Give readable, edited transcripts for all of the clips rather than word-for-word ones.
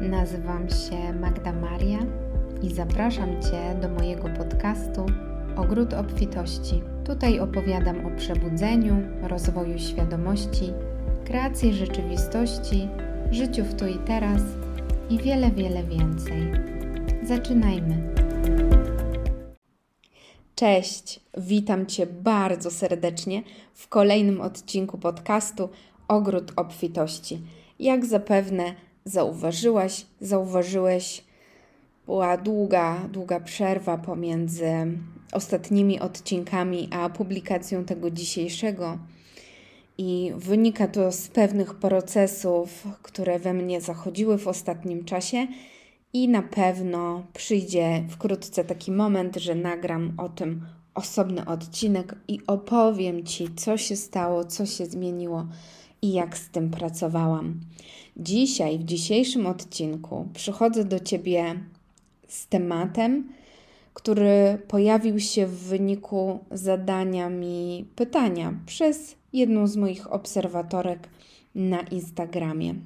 Nazywam się Magda Maria i zapraszam Cię do mojego podcastu Ogród Obfitości. Tutaj opowiadam o przebudzeniu, rozwoju świadomości, kreacji rzeczywistości, życiu w tu i teraz i wiele więcej. Zaczynajmy! Cześć, witam Cię bardzo serdecznie w kolejnym odcinku podcastu Ogród Obfitości. Jak zapewne zauważyłeś, była długa przerwa pomiędzy ostatnimi odcinkami a publikacją tego dzisiejszego i wynika to z pewnych procesów, które we mnie zachodziły w ostatnim czasie i na pewno przyjdzie wkrótce taki moment, że nagram o tym osobny odcinek i opowiem Ci, co się stało, co się zmieniło i jak z tym pracowałam. Dzisiaj, w dzisiejszym odcinku przychodzę do Ciebie z tematem, który pojawił się w wyniku zadania mi pytania przez jedną z moich obserwatorek na Instagramie.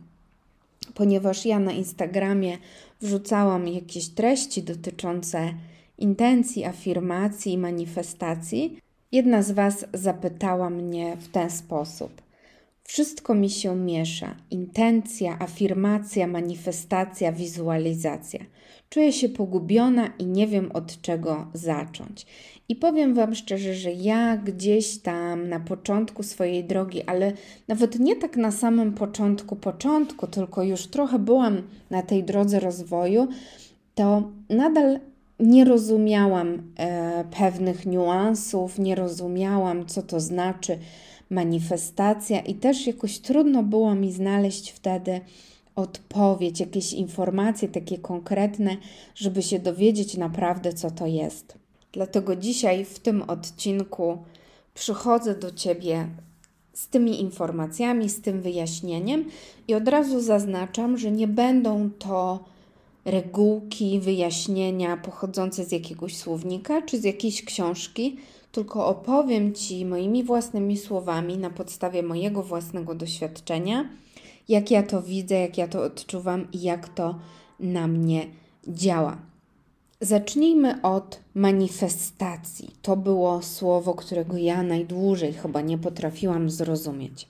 Ponieważ ja na Instagramie wrzucałam jakieś treści dotyczące intencji, afirmacji i manifestacji, jedna z Was zapytała mnie w ten sposób. Wszystko mi się miesza. Intencja, afirmacja, manifestacja, wizualizacja. Czuję się pogubiona i nie wiem od czego zacząć. I powiem Wam szczerze, że ja gdzieś tam na początku swojej drogi, ale nawet nie tak na samym początku, tylko już trochę byłam na tej drodze rozwoju, to nadal nie rozumiałam pewnych niuansów, nie rozumiałam, co to znaczy manifestacja i też jakoś trudno było mi znaleźć wtedy odpowiedź, jakieś informacje takie konkretne, żeby się dowiedzieć naprawdę, co to jest. Dlatego dzisiaj w tym odcinku przychodzę do Ciebie z tymi informacjami, z tym wyjaśnieniem i od razu zaznaczam, że nie będą to regułki, wyjaśnienia pochodzące z jakiegoś słownika czy z jakiejś książki, tylko opowiem Ci moimi własnymi słowami na podstawie mojego własnego doświadczenia, jak ja to widzę, jak ja to odczuwam i jak to na mnie działa. Zacznijmy od manifestacji. To było słowo, którego ja najdłużej chyba nie potrafiłam zrozumieć.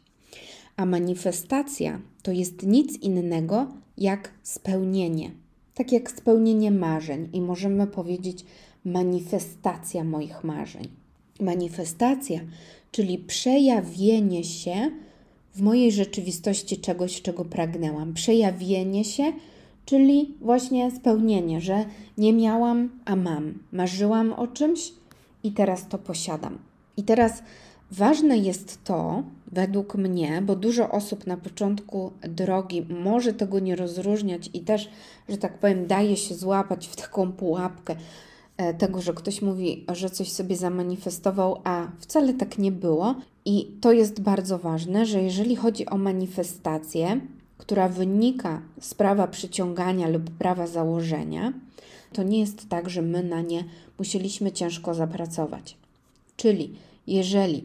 A manifestacja to jest nic innego jak spełnienie. Tak jak spełnienie marzeń i możemy powiedzieć manifestacja moich marzeń. Manifestacja, czyli przejawienie się w mojej rzeczywistości czegoś, czego pragnęłam. Przejawienie się, czyli właśnie spełnienie, że nie miałam, a mam. Marzyłam o czymś i teraz to posiadam. I teraz ważne jest to, według mnie, bo dużo osób na początku drogi może tego nie rozróżniać i też, że tak powiem, daje się złapać w taką pułapkę tego, że ktoś mówi, że coś sobie zamanifestował, a wcale tak nie było. I to jest bardzo ważne, że jeżeli chodzi o manifestację, która wynika z prawa przyciągania lub prawa założenia, to nie jest tak, że my na nie musieliśmy ciężko zapracować. Czyli jeżeli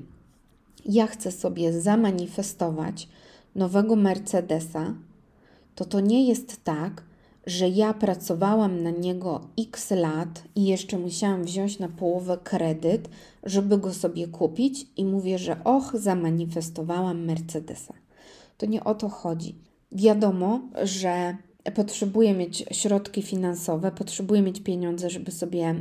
ja chcę sobie zamanifestować nowego Mercedesa, to nie jest tak, że ja pracowałam na niego x lat i jeszcze musiałam wziąć na połowę kredyt, żeby go sobie kupić i mówię, że zamanifestowałam Mercedesa. To nie o to chodzi. Wiadomo, że potrzebuję mieć środki finansowe, potrzebuję mieć pieniądze, żeby sobie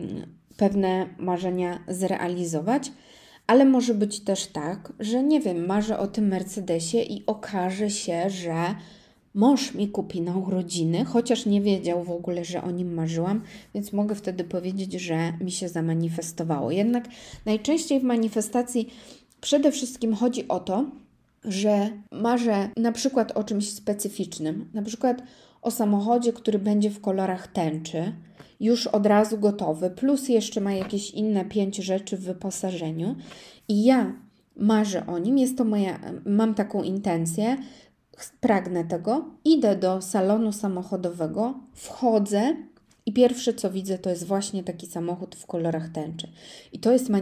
pewne marzenia zrealizować, ale może być też tak, że nie wiem, marzę o tym Mercedesie i okaże się, że mąż mi kupi na urodziny, chociaż nie wiedział w ogóle, że o nim marzyłam, więc mogę wtedy powiedzieć, że mi się zamanifestowało. Jednak najczęściej w manifestacji przede wszystkim chodzi o to, że marzę na przykład o czymś specyficznym, na przykład o samochodzie, który będzie w kolorach tęczy, już od razu gotowy, plus jeszcze ma jakieś inne 5 rzeczy w wyposażeniu i ja marzę o nim, mam taką intencję, pragnę tego, idę do salonu samochodowego, wchodzę i pierwsze co widzę to jest właśnie taki samochód w kolorach tęczy. I to jest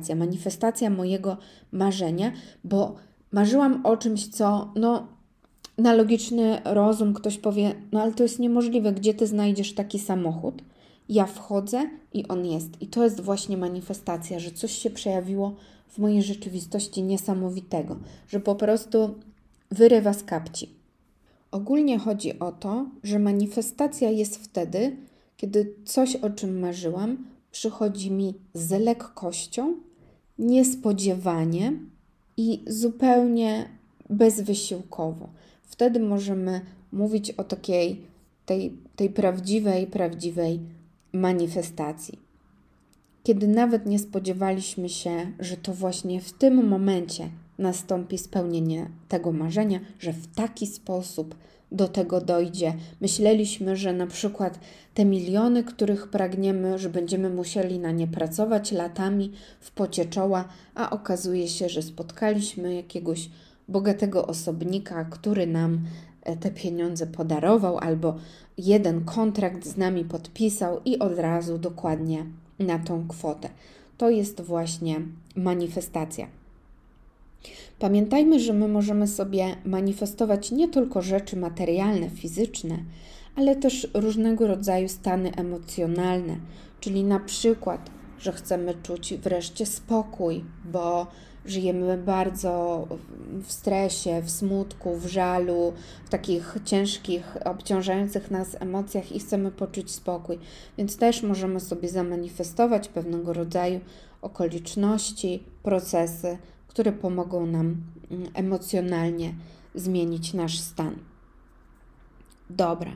manifestacja mojego marzenia, bo marzyłam o czymś, co Na logiczny rozum ktoś powie, no ale to jest niemożliwe, gdzie ty znajdziesz taki samochód? Ja wchodzę i on jest. I to jest właśnie manifestacja, że coś się przejawiło w mojej rzeczywistości niesamowitego, że po prostu wyrywa z kapci. Ogólnie chodzi o to, że manifestacja jest wtedy, kiedy coś, o czym marzyłam, przychodzi mi z lekkością, niespodziewanie i zupełnie bezwysiłkowo. Wtedy możemy mówić o takiej tej prawdziwej manifestacji. Kiedy nawet nie spodziewaliśmy się, że to właśnie w tym momencie nastąpi spełnienie tego marzenia, że w taki sposób do tego dojdzie. Myśleliśmy, że na przykład te miliony, których pragniemy, że będziemy musieli na nie pracować latami w pocie czoła, a okazuje się, że spotkaliśmy jakiegoś bogatego osobnika, który nam te pieniądze podarował albo jeden kontrakt z nami podpisał i od razu dokładnie na tą kwotę. To jest właśnie manifestacja. Pamiętajmy, że my możemy sobie manifestować nie tylko rzeczy materialne, fizyczne, ale też różnego rodzaju stany emocjonalne, czyli na przykład, że chcemy czuć wreszcie spokój, bo żyjemy bardzo w stresie, w smutku, w żalu, w takich ciężkich, obciążających nas emocjach i chcemy poczuć spokój. Więc też możemy sobie zamanifestować pewnego rodzaju okoliczności, procesy, które pomogą nam emocjonalnie zmienić nasz stan. Dobra.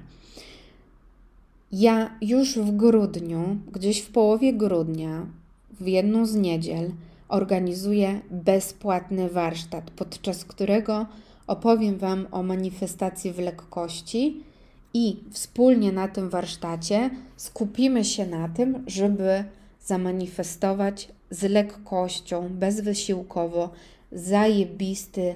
Ja już w grudniu, gdzieś w połowie grudnia, w jedną z niedziel, organizuję bezpłatny warsztat, podczas którego opowiem Wam o manifestacji w lekkości i wspólnie na tym warsztacie skupimy się na tym, żeby zamanifestować z lekkością, bezwysiłkowo zajebisty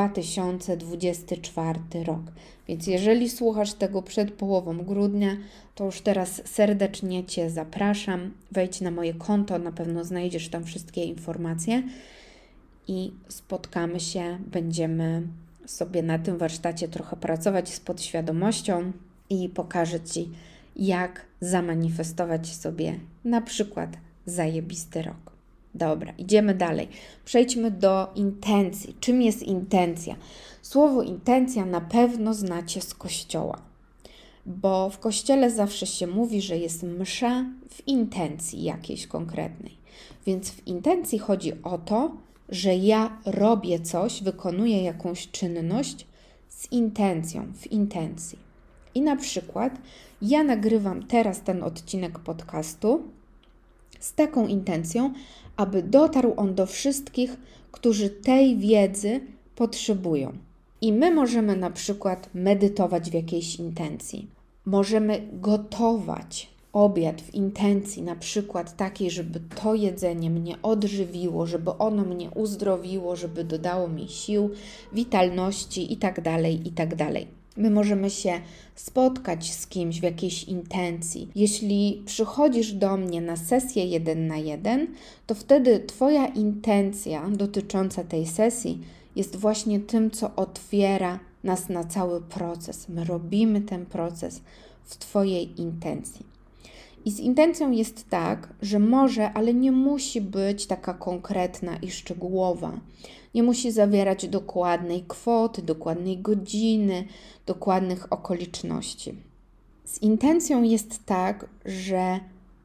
2024 rok. Więc jeżeli słuchasz tego przed połową grudnia, to już teraz serdecznie Cię zapraszam. Wejdź na moje konto, na pewno znajdziesz tam wszystkie informacje i spotkamy się, będziemy sobie na tym warsztacie trochę pracować z podświadomością i pokażę Ci, jak zamanifestować sobie na przykład zajebisty rok. Dobra, idziemy dalej. Przejdźmy do intencji. Czym jest intencja? Słowo intencja na pewno znacie z kościoła, bo w kościele zawsze się mówi, że jest msza w intencji jakiejś konkretnej. Więc w intencji chodzi o to, że ja robię coś, wykonuję jakąś czynność z intencją, w intencji. I na przykład ja nagrywam teraz ten odcinek podcastu z taką intencją, aby dotarł on do wszystkich, którzy tej wiedzy potrzebują. I my możemy na przykład medytować w jakiejś intencji. Możemy gotować obiad w intencji, na przykład takiej, żeby to jedzenie mnie odżywiło, żeby ono mnie uzdrowiło, żeby dodało mi sił, witalności itd., itd. My możemy się spotkać z kimś w jakiejś intencji. Jeśli przychodzisz do mnie na sesję 1 na 1, to wtedy Twoja intencja dotycząca tej sesji jest właśnie tym, co otwiera nas na cały proces. My robimy ten proces w Twojej intencji. I z intencją jest tak, że może, ale nie musi być taka konkretna i szczegółowa. Nie musi zawierać dokładnej kwoty, dokładnej godziny, dokładnych okoliczności. Z intencją jest tak, że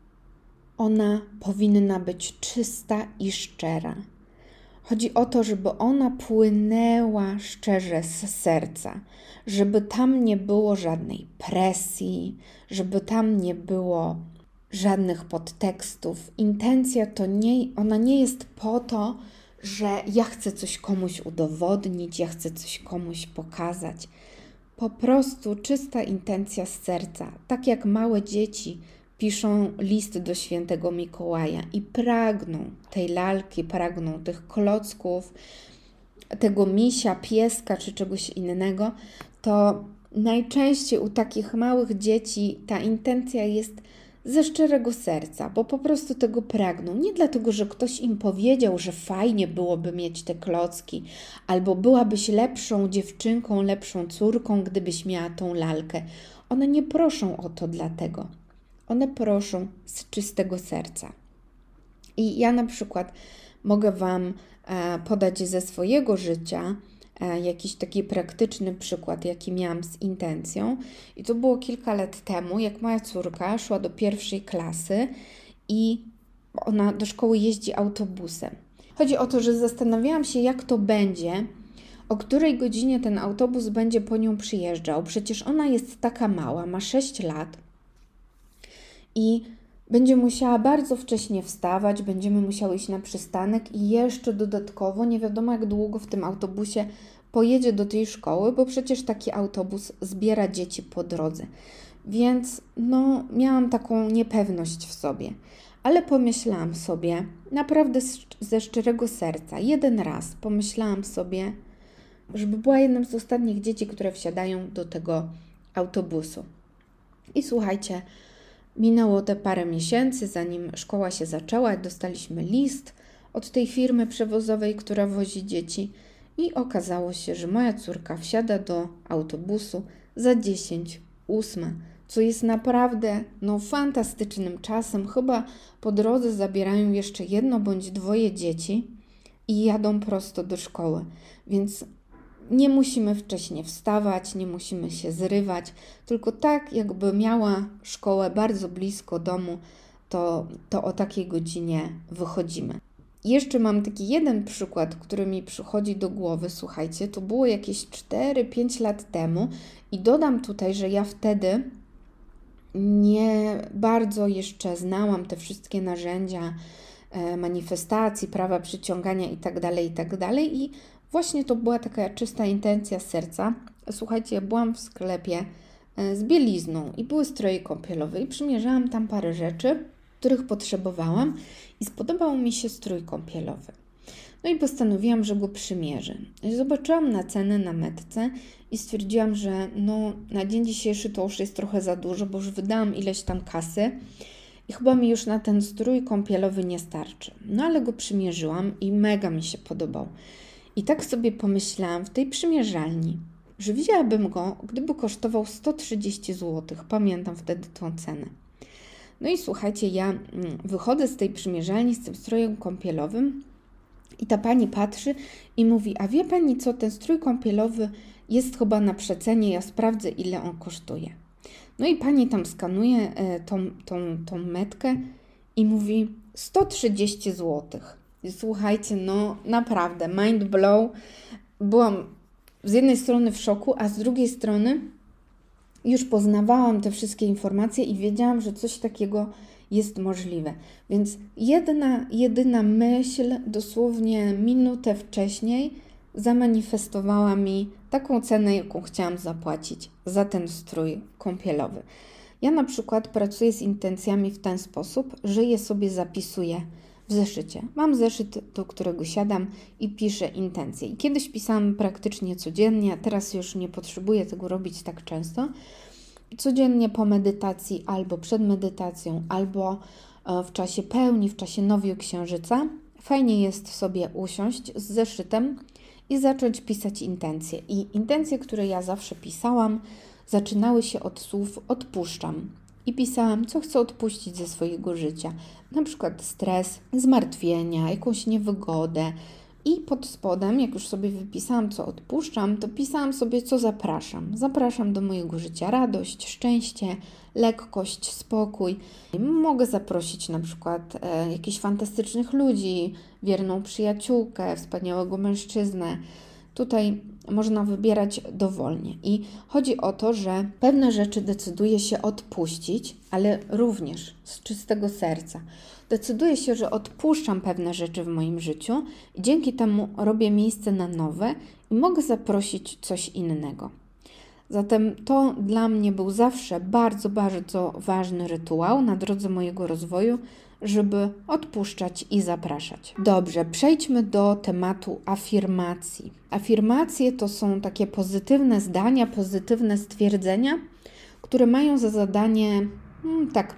ona powinna być czysta i szczera. Chodzi o to, żeby ona płynęła szczerze z serca, żeby tam nie było żadnej presji, żeby tam nie było żadnych podtekstów. Intencja ona nie jest po to, że ja chcę coś komuś udowodnić, ja chcę coś komuś pokazać. Po prostu czysta intencja z serca. Tak jak małe dzieci piszą list do świętego Mikołaja i pragną tej lalki, pragną tych klocków, tego misia, pieska czy czegoś innego, to najczęściej u takich małych dzieci ta intencja jest ze szczerego serca, bo po prostu tego pragną. Nie dlatego, że ktoś im powiedział, że fajnie byłoby mieć te klocki, albo byłabyś lepszą dziewczynką, lepszą córką, gdybyś miała tą lalkę. One nie proszą o to dlatego. One proszą z czystego serca. I ja na przykład mogę Wam podać ze swojego życia jakiś taki praktyczny przykład, jaki miałam z intencją. I to było kilka lat temu, jak moja córka szła do 1. klasy i ona do szkoły jeździ autobusem. Chodzi o to, że zastanawiałam się, jak to będzie, o której godzinie ten autobus będzie po nią przyjeżdżał. Przecież ona jest taka mała, ma 6 lat i będzie musiała bardzo wcześnie wstawać, będziemy musiały iść na przystanek i jeszcze dodatkowo nie wiadomo jak długo w tym autobusie pojedzie do tej szkoły, bo przecież taki autobus zbiera dzieci po drodze. Więc miałam taką niepewność w sobie. Ale pomyślałam sobie, naprawdę ze szczerego serca, jeden raz pomyślałam sobie, żeby była jednym z ostatnich dzieci, które wsiadają do tego autobusu. I słuchajcie, minęło te parę miesięcy, zanim szkoła się zaczęła, dostaliśmy list od tej firmy przewozowej, która wozi dzieci i okazało się, że moja córka wsiada do autobusu za 10:08, co jest naprawdę fantastycznym czasem. Chyba po drodze zabierają jeszcze 1 bądź 2 dzieci i jadą prosto do szkoły, więc nie musimy wcześnie wstawać, nie musimy się zrywać, tylko tak jakby miała szkołę bardzo blisko domu, to o takiej godzinie wychodzimy. Jeszcze mam taki jeden przykład, który mi przychodzi do głowy. Słuchajcie, to było jakieś 4-5 lat temu i dodam tutaj, że ja wtedy nie bardzo jeszcze znałam te wszystkie narzędzia manifestacji, prawa przyciągania itd. I właśnie to była taka czysta intencja z serca. Słuchajcie, ja byłam w sklepie z bielizną i były stroje kąpielowe i przymierzałam tam parę rzeczy, których potrzebowałam i spodobał mi się strój kąpielowy. No i postanowiłam, że go przymierzę. Zobaczyłam na cenę na Metce i stwierdziłam, że na dzień dzisiejszy to już jest trochę za dużo, bo już wydałam ileś tam kasy i chyba mi już na ten strój kąpielowy nie starczy. Ale go przymierzyłam i mega mi się podobał. I tak sobie pomyślałam w tej przymierzalni, że wzięłabym go, gdyby kosztował 130 zł. Pamiętam wtedy tą cenę. No i słuchajcie, ja wychodzę z tej przymierzalni z tym strojem kąpielowym i ta pani patrzy i mówi, a wie pani co, ten strój kąpielowy jest chyba na przecenie, ja sprawdzę ile on kosztuje. No i pani tam skanuje tą metkę i mówi 130 zł. I słuchajcie, naprawdę mind blow. Byłam z jednej strony w szoku, a z drugiej strony już poznawałam te wszystkie informacje i wiedziałam, że coś takiego jest możliwe. Więc jedyna myśl, dosłownie minutę wcześniej, zamanifestowała mi taką cenę, jaką chciałam zapłacić za ten strój kąpielowy. Ja na przykład pracuję z intencjami w ten sposób, że je sobie zapisuję w zeszycie. Mam zeszyt, do którego siadam i piszę intencje. I kiedyś pisałam praktycznie codziennie, a teraz już nie potrzebuję tego robić tak często. Codziennie po medytacji, albo przed medytacją, albo w czasie pełni, w czasie nowiu księżyca. Fajnie jest sobie usiąść z zeszytem i zacząć pisać intencje. I intencje, które ja zawsze pisałam, zaczynały się od słów odpuszczam. I pisałam, co chcę odpuścić ze swojego życia. Na przykład stres, zmartwienia, jakąś niewygodę. I pod spodem, jak już sobie wypisałam, co odpuszczam, to pisałam sobie, co zapraszam. Zapraszam do mojego życia radość, szczęście, lekkość, spokój. Mogę zaprosić na przykład jakichś fantastycznych ludzi, wierną przyjaciółkę, wspaniałego mężczyznę. Tutaj można wybierać dowolnie. I chodzi o to, że pewne rzeczy decyduję się odpuścić, ale również z czystego serca. Decyduję się, że odpuszczam pewne rzeczy w moim życiu i dzięki temu robię miejsce na nowe i mogę zaprosić coś innego. Zatem to dla mnie był zawsze bardzo, bardzo ważny rytuał na drodze mojego rozwoju, żeby odpuszczać i zapraszać. Dobrze, przejdźmy do tematu afirmacji. Afirmacje to są takie pozytywne zdania, pozytywne stwierdzenia, które mają za zadanie tak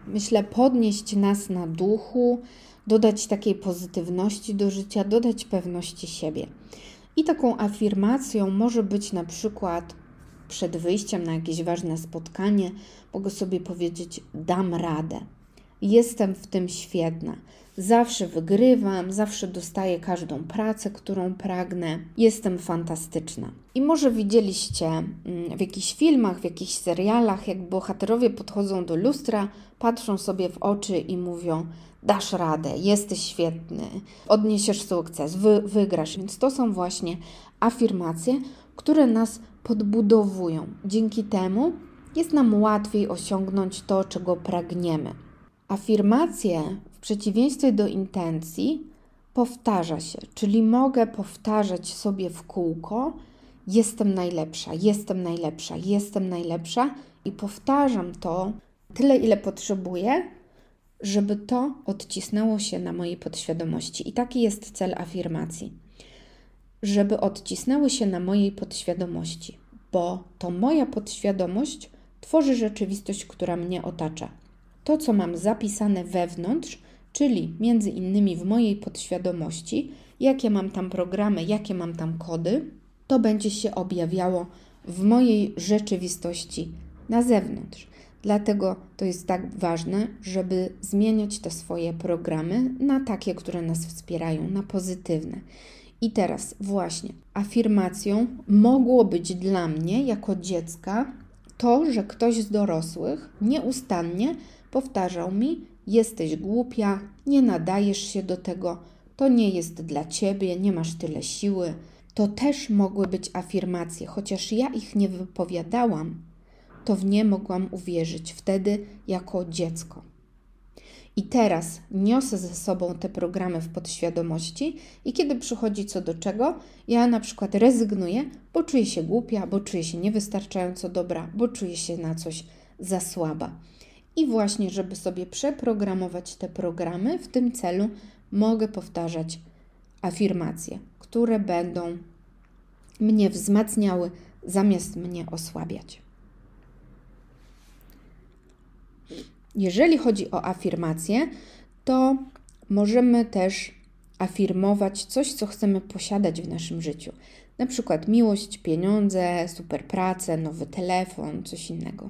myślę, podnieść nas na duchu, dodać takiej pozytywności do życia, dodać pewności siebie. I taką afirmacją może być na przykład przed wyjściem na jakieś ważne spotkanie, mogę sobie powiedzieć: dam radę, jestem w tym świetna, zawsze wygrywam, zawsze dostaję każdą pracę, którą pragnę, jestem fantastyczna. I może widzieliście w jakichś filmach, w jakichś serialach, jak bohaterowie podchodzą do lustra, patrzą sobie w oczy i mówią: dasz radę, jesteś świetny, odniesiesz sukces, wygrasz. Więc to są właśnie afirmacje, które nas podbudowują. Dzięki temu jest nam łatwiej osiągnąć to, czego pragniemy. Afirmacje w przeciwieństwie do intencji powtarza się, czyli mogę powtarzać sobie w kółko: jestem najlepsza, jestem najlepsza, jestem najlepsza i powtarzam to tyle, ile potrzebuję, żeby to odcisnęło się na mojej podświadomości. I taki jest cel afirmacji. Żeby odcisnęły się na mojej podświadomości, bo to moja podświadomość tworzy rzeczywistość, która mnie otacza. To, co mam zapisane wewnątrz, czyli między innymi w mojej podświadomości, jakie mam tam programy, jakie mam tam kody, to będzie się objawiało w mojej rzeczywistości na zewnątrz. Dlatego to jest tak ważne, żeby zmieniać te swoje programy na takie, które nas wspierają, na pozytywne. I teraz właśnie afirmacją mogło być dla mnie jako dziecka to, że ktoś z dorosłych nieustannie powtarzał mi: jesteś głupia, nie nadajesz się do tego, to nie jest dla ciebie, nie masz tyle siły. To też mogły być afirmacje, chociaż ja ich nie wypowiadałam, to w nie mogłam uwierzyć wtedy jako dziecko. I teraz niosę ze sobą te programy w podświadomości i kiedy przychodzi co do czego, ja na przykład rezygnuję, bo czuję się głupia, bo czuję się niewystarczająco dobra, bo czuję się na coś za słaba. I właśnie, żeby sobie przeprogramować te programy, w tym celu mogę powtarzać afirmacje, które będą mnie wzmacniały, zamiast mnie osłabiać. Jeżeli chodzi o afirmacje, to możemy też afirmować coś, co chcemy posiadać w naszym życiu. Na przykład miłość, pieniądze, super pracę, nowy telefon, coś innego.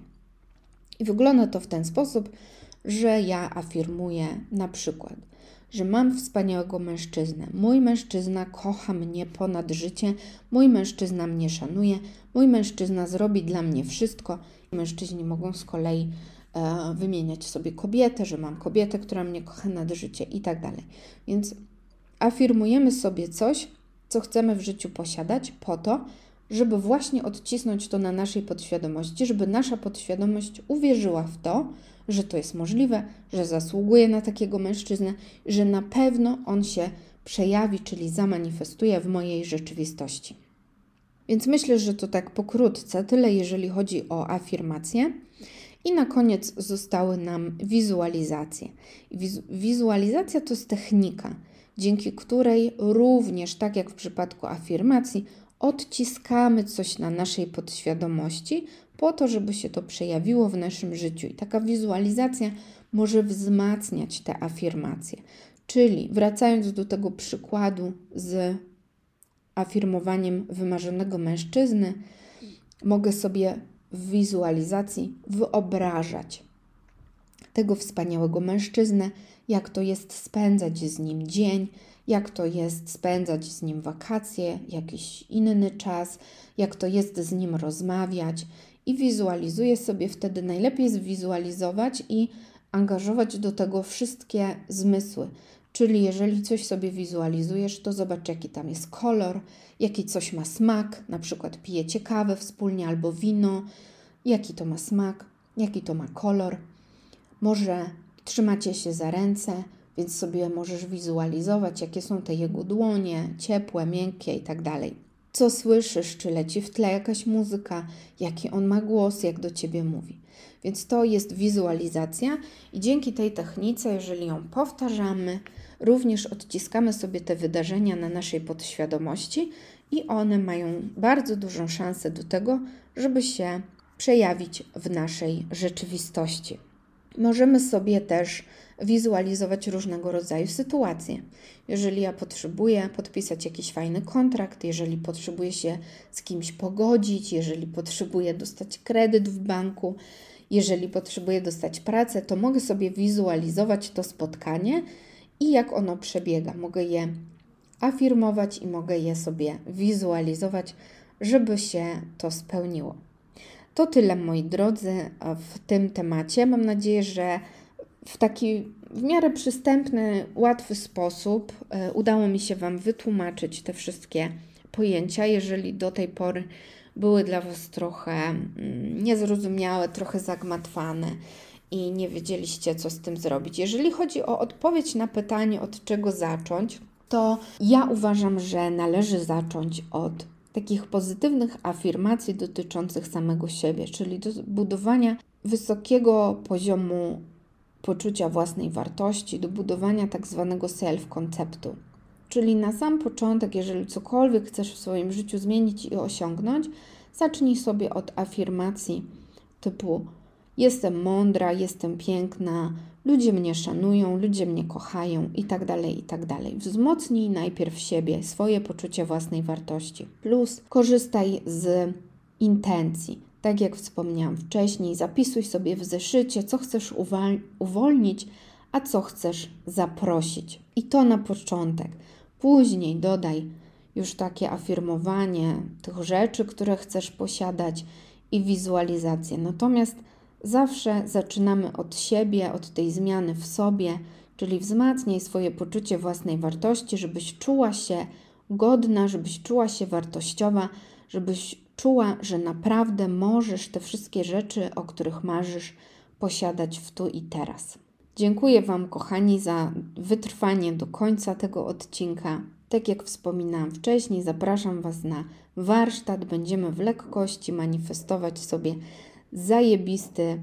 I wygląda to w ten sposób, że ja afirmuję na przykład, że mam wspaniałego mężczyznę. Mój mężczyzna kocha mnie ponad życie, mój mężczyzna mnie szanuje, mój mężczyzna zrobi dla mnie wszystko. Mężczyźni mogą z kolei wymieniać sobie kobietę, że mam kobietę, która mnie kocha nad życie i tak dalej. Więc afirmujemy sobie coś, co chcemy w życiu posiadać po to, żeby właśnie odcisnąć to na naszej podświadomości, żeby nasza podświadomość uwierzyła w to, że to jest możliwe, że zasługuje na takiego mężczyznę, że na pewno on się przejawi, czyli zamanifestuje w mojej rzeczywistości. Więc myślę, że to tak pokrótce tyle, jeżeli chodzi o afirmacje. I na koniec zostały nam wizualizacje. Wizualizacja to jest technika, dzięki której również, tak jak w przypadku afirmacji, odciskamy coś na naszej podświadomości po to, żeby się to przejawiło w naszym życiu. I taka wizualizacja może wzmacniać te afirmacje. Czyli wracając do tego przykładu z afirmowaniem wymarzonego mężczyzny, mogę sobie w wizualizacji wyobrażać tego wspaniałego mężczyznę, jak to jest spędzać z nim dzień, jak to jest spędzać z nim wakacje, jakiś inny czas, jak to jest z nim rozmawiać i wizualizuję sobie wtedy, najlepiej zwizualizować i angażować do tego wszystkie zmysły. Czyli jeżeli coś sobie wizualizujesz, to zobacz, jaki tam jest kolor, jaki coś ma smak, na przykład pijecie kawę wspólnie albo wino, jaki to ma smak, jaki to ma kolor. Może trzymacie się za ręce, więc sobie możesz wizualizować, jakie są te jego dłonie, ciepłe, miękkie i tak dalej. Co słyszysz, czy leci w tle jakaś muzyka, jaki on ma głos, jak do ciebie mówi. Więc to jest wizualizacja i dzięki tej technice, jeżeli ją powtarzamy, również odciskamy sobie te wydarzenia na naszej podświadomości i one mają bardzo dużą szansę do tego, żeby się przejawić w naszej rzeczywistości. Możemy sobie też wizualizować różnego rodzaju sytuacje. Jeżeli ja potrzebuję podpisać jakiś fajny kontrakt, jeżeli potrzebuję się z kimś pogodzić, jeżeli potrzebuję dostać kredyt w banku, jeżeli potrzebuję dostać pracę, to mogę sobie wizualizować to spotkanie i jak ono przebiega. Mogę je afirmować i mogę je sobie wizualizować, żeby się to spełniło. To tyle, moi drodzy, w tym temacie. Mam nadzieję, że w taki w miarę przystępny, łatwy sposób udało mi się Wam wytłumaczyć te wszystkie pojęcia. Jeżeli do tej pory były dla Was trochę niezrozumiałe, trochę zagmatwane i nie wiedzieliście, co z tym zrobić. Jeżeli chodzi o odpowiedź na pytanie, od czego zacząć, to ja uważam, że należy zacząć od takich pozytywnych afirmacji dotyczących samego siebie, czyli do budowania wysokiego poziomu poczucia własnej wartości, do budowania tak zwanego self-konceptu. Czyli na sam początek, jeżeli cokolwiek chcesz w swoim życiu zmienić i osiągnąć, zacznij sobie od afirmacji typu: jestem mądra, jestem piękna, ludzie mnie szanują, ludzie mnie kochają itd., itd. Wzmocnij najpierw siebie, swoje poczucie własnej wartości. Plus korzystaj z intencji. Tak jak wspomniałam wcześniej, zapisuj sobie w zeszycie, co chcesz uwolnić, a co chcesz zaprosić. I to na początek. Później dodaj już takie afirmowanie tych rzeczy, które chcesz posiadać i wizualizację. Natomiast zawsze zaczynamy od siebie, od tej zmiany w sobie, czyli wzmacniaj swoje poczucie własnej wartości, żebyś czuła się godna, żebyś czuła się wartościowa, żebyś czuła, że naprawdę możesz te wszystkie rzeczy, o których marzysz, posiadać w tu i teraz. Dziękuję Wam, kochani, za wytrwanie do końca tego odcinka. Tak jak wspominałam wcześniej, zapraszam Was na warsztat. Będziemy w lekkości manifestować sobie zajebisty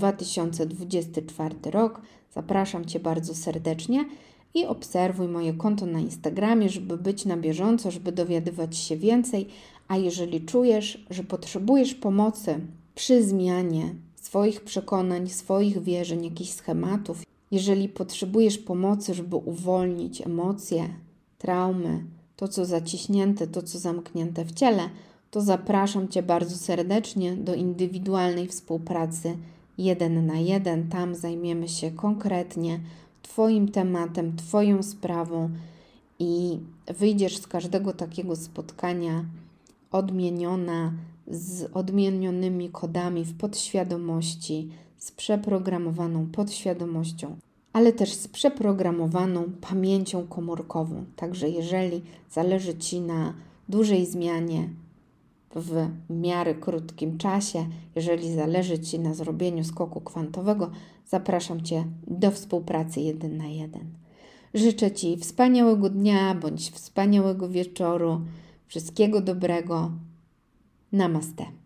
2024 rok. Zapraszam Cię bardzo serdecznie i obserwuj moje konto na Instagramie, żeby być na bieżąco, żeby dowiadywać się więcej. A jeżeli czujesz, że potrzebujesz pomocy przy zmianie swoich przekonań, swoich wierzeń, jakichś schematów, jeżeli potrzebujesz pomocy, żeby uwolnić emocje, traumy, to co zaciśnięte, to co zamknięte w ciele, to zapraszam Cię bardzo serdecznie do indywidualnej współpracy 1 na 1. Tam zajmiemy się konkretnie Twoim tematem, Twoją sprawą i wyjdziesz z każdego takiego spotkania odmieniona, z odmienionymi kodami w podświadomości, z przeprogramowaną podświadomością, ale też z przeprogramowaną pamięcią komórkową. Także jeżeli zależy Ci na dużej zmianie w miarę krótkim czasie, jeżeli zależy Ci na zrobieniu skoku kwantowego, zapraszam Cię do współpracy 1 na 1. Życzę Ci wspaniałego dnia bądź wspaniałego wieczoru. Wszystkiego dobrego. Namaste.